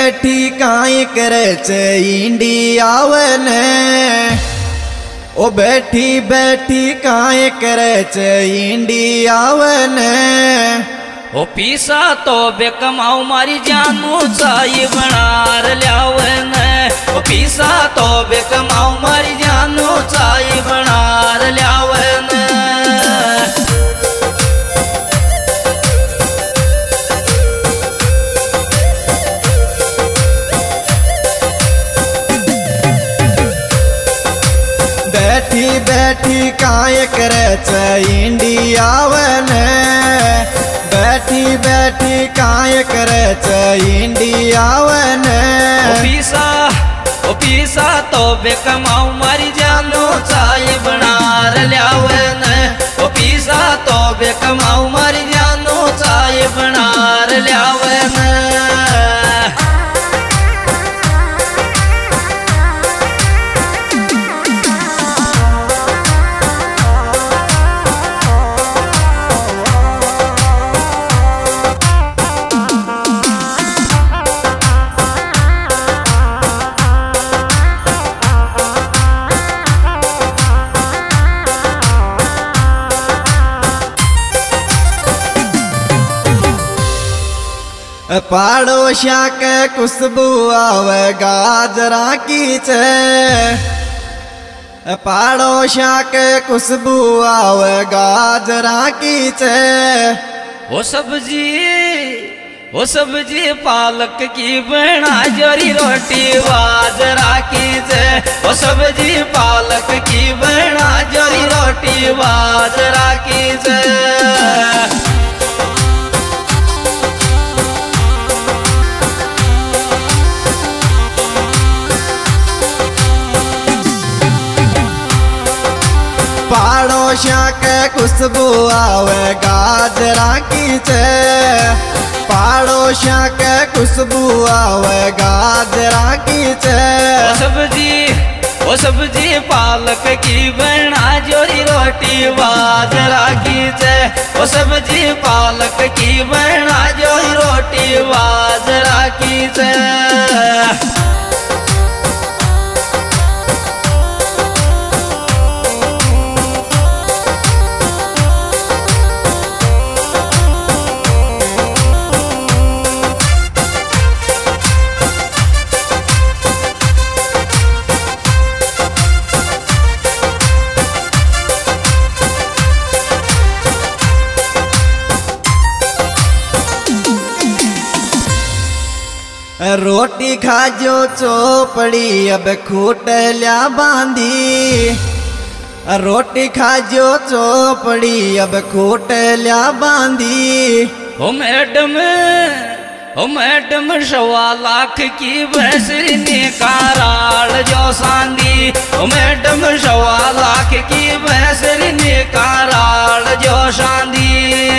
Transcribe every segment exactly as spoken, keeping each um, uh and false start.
बैठी काई करे चे इंडियावन। ओ बैठी बैठी काई करे चे इंडियावन। ओ पीसा तो बेकमाऊ मारी जानू चाई बनार ल्यावन। ओ पीसा तो बेकमाऊ मारी जानू चाई बनार ल्यावन। बैठी बैठी काय करे चे इंडियावन। बैठी बैठी काय करे चे इंडियावन। ओ पीसा ओ पीसा तो बेकमाऊ मारी जानू चाई बनार ल्यावन। ओ पीसा तो बेकमाऊ मारी जानू चाई बनार ल्यावन। पाड़ोशिया के खुशबू आवे गाजरा की चे। पाड़ोशिया के खुशबू आवे गाजरा की चे। वो सब्जी वो सब्जी पालक की बना जोरी रोटी बाजरा की चे। वो सब्जी पालक की बना जोरी रोटी बाजरा की चे। पाड़ोशिया के खुशबू आवे गाजरा की चे। पाड़ोशिया के खुशबू आवे गाजरा की चे। वो सब्जी वो सब्जी पालक की बना जोरी रोटी बाजरा की चे। वो सब्जी पालक की बना जोरी रोटी बाजरा की चे। रोटी खाजो चोपड़ी अब खूटल्या बांधी। रोटी खाजो चोपड़ी अब खूटल्या बांधी। ओ मैडम ओ मैडम सवा लाख की भैंसरी कराल जो सांदी। ओ मैडम सवा लाख की भैंसरी कराल जो सांदी।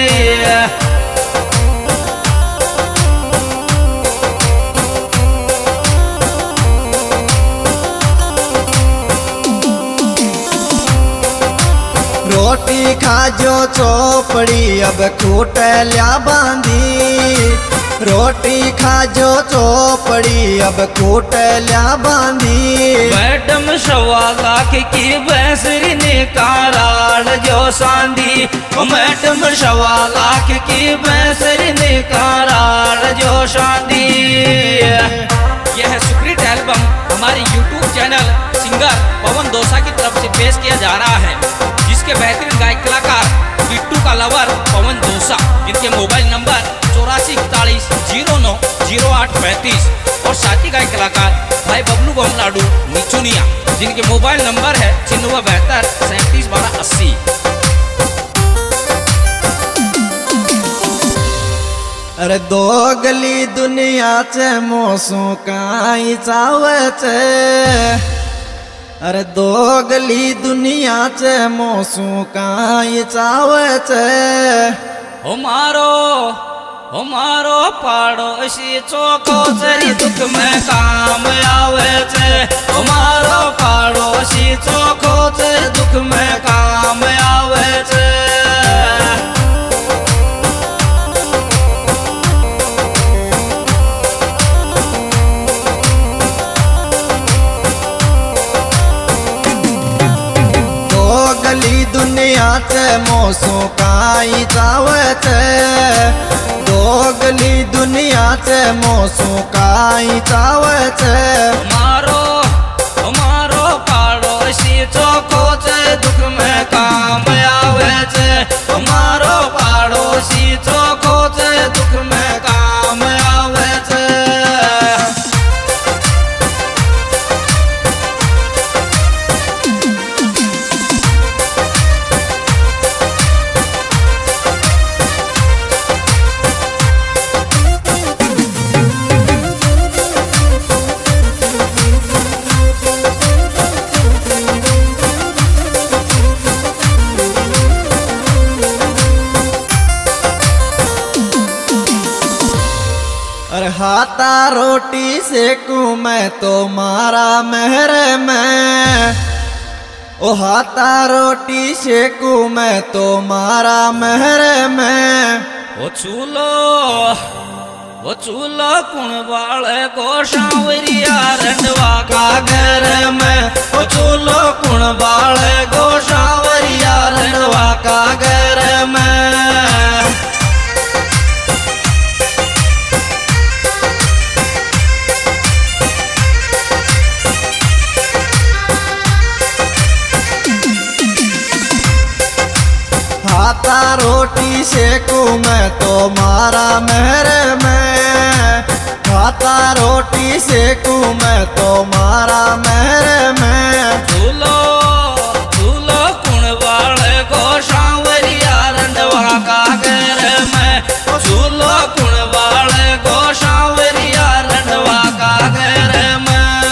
रोटी खाजो चोपड़ी अब खूटल्या बांधी। रोटी खाजो चोपड़ी अब खूटल्या बांधी। मैडम सवा लाख की भैंसरी कराल जो सांदी। ओ मैडम सवा लाख की भैंसरी कराल जो सांदी। यह है सुप्रीत एल्बम हमारे YouTube channel singer Pawan Dosa की तरफ से पेश किया जा रहा है, जिसके बेहतरीन गायक कलाकार बिट्टू का लवर पवन दोसा, जिनके मोबाइल नंबर चौरासी इकतालीस जीरो नौ जीरो आठ पैंतीस, और साथी गायक कलाकार भाई बबलू बमलाडू निचुनिया, जिनके मोबाइल नंबर है छिन्नवे बहत्तर सैंतीस बारह अस्सी। अरे दो गली दुनिया चे मोसू काई चावे चे। अरे दो गली दुनिया चे मोसू काई चावे चे। ओ मारो ओ मारो पड़ोसी चोखो चरी दुख में काम आवे छे। ओ मारो पड़ोसी चोखो चरी दुख में काम आवे छे। चे मोसू काई जावे चे दोगली दुनिया चे मोसू काई जावे चे मारो मारो पाड़ोसी चोखो चे दुख में काम आवे चे मारो पाड़ोसी चोखो चे दुख में काम आवे चे। अरे हाथा रोटी सेकू मैं तो मारा मेहर में ओ हाथा रोटी सेकू मैं तो मारा मेहर में वो चूलो वो चूलो कुण वाले को सांवरिया रंडवा का घर में वो चूलो कुण वाले को सांवरिया रंडवा का घर में। हाथा रोटी सेकू मैं तो मारा मेहर में हाथा रोटी सेकू मैं तो मारा मेहर में चूलो चूलो कुण वाले को सांवरिया रंडवा का घर में चूलो कुण वाले को सांवरिया रंडवा का घर में।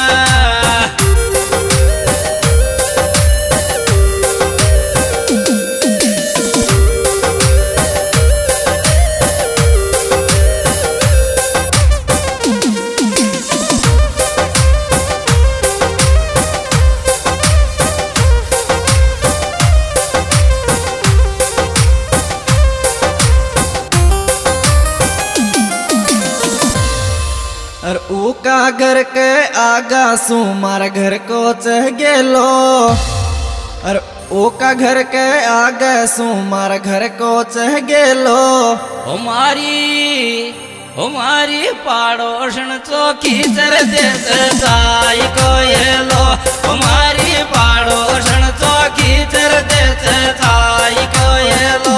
और ऊका घर के आगा सू मार घर को चह गेलो और ऊका घर के आगे सू मार घर को चह गेलो हमारी हमारी पाड़ोशन चौकी चर देत साई को ये लो हमारी पाड़ोशन चौकी चर देत साई को ये लो।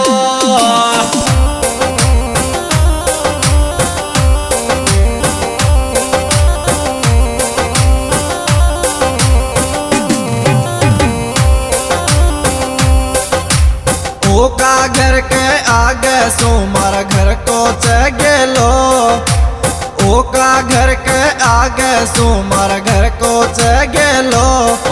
ओका घर के आगे सो मार घर को चह गेलो ओका घर के आगे सो मार घर को चह गेलो